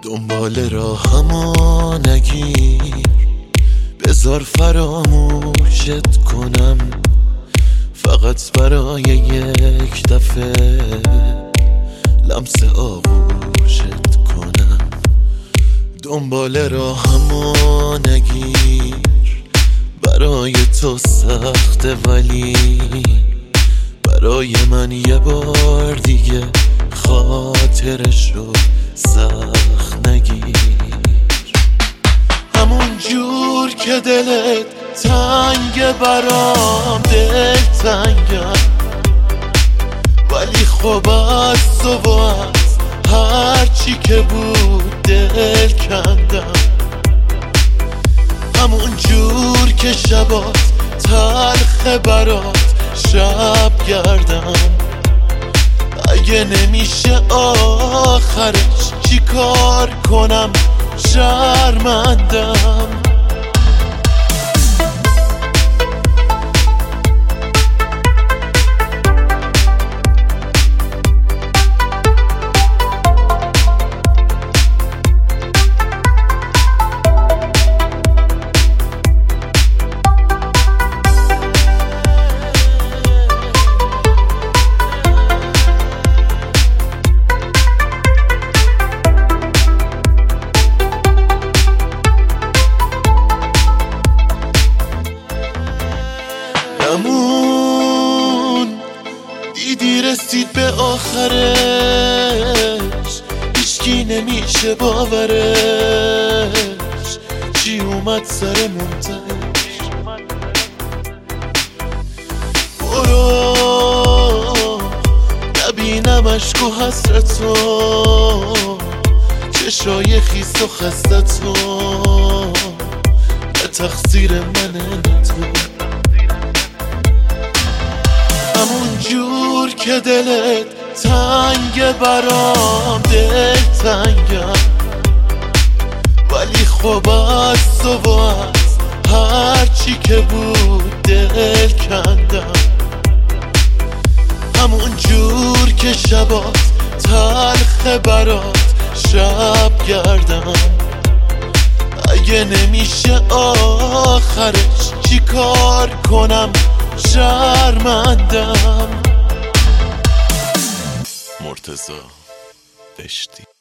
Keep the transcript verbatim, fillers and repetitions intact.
دنبال راهمو نگیر، بذار فراموشت کنم، فقط برای یک دفعه لمس آغوشت کنم. دنبال راهمو نگیر، برای تو سخته ولی برای من یه بار دیگه خاطرشو سخت نگیر. همون جور که دلت تنگ برام دل تنگم، ولی خب از تو و از هرچی که بود دل کندم. همون جور که شبات تلخ برات شب گردم، اگه نمیشه آخرش چی کار کنم، شرمندم. همون دیدی رسید به آخرش، هیچکی نمیشه باورش، چی اومد سر منتش. برو نبینم عشق و حسرتو، چشای خیس و خستتو، نه تقصیر منه تو. همون جور که دلت تنگ برام دل تنگم، ولی خب از تو و از هرچی که بود دل کندم. همون جور که شبات تلخ برات شب گردم، اگه نمیشه آخرش چی کار کنم، شرمندم. مرتضی دشتی.